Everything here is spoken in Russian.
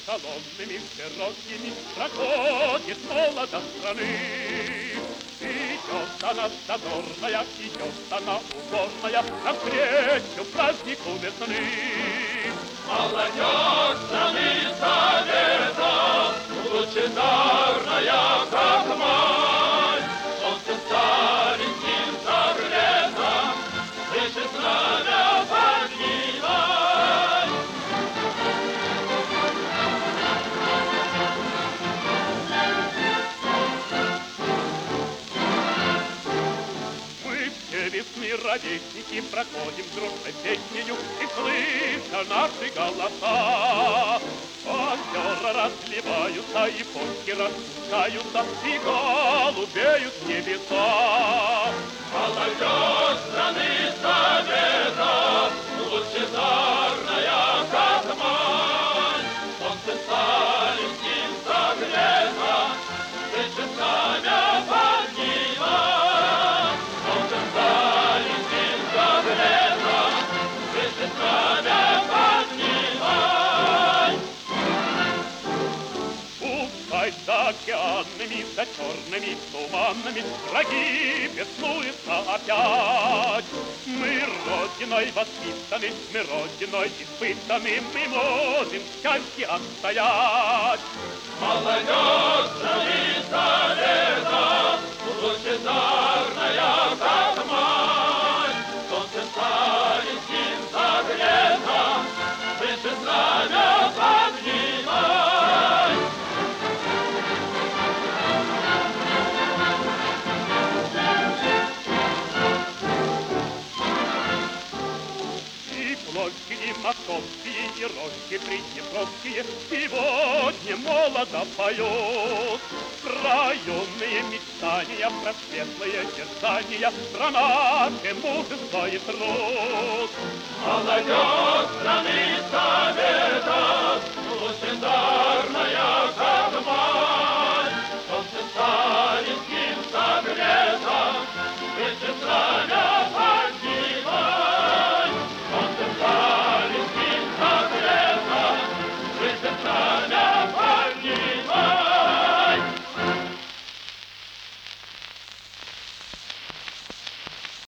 колоннами широкими проходит молодо страны. Идет она задорная, идет она уборная, навстречу празднику весны. Молодежь страны Совета, лучезарная, как мать, солнце стареньким согрето, слышит знамя поднимать. Мы все весны ровесники проходим дружной песнею, и слышно наши голоса. Озера разливаются, и почки распускаются, и голубеют небеса. Молодежь страны Совета, лучезарная, как мать, солнце стареньким согрето, слышит знамя поднимать. Солнце стареньким согрето, слышит знамя поднимать. Пускай за океанами, за черными туманами враги беснуются опять. Мы родиной воспитаны, мы родиной испытаны, мы можем счастье отстоять. Молодежь страны Совета, лучезарная, как мать, солнце стареньким согрето, слышит знамя поднимать. Площади московские и рощи приднепровские сегодня молодо поют. Про юные мечтания, про светлые дерзания, про наше мужество и труд. Молодежь страны Совета, лучезарная, как мать, солнце стареньким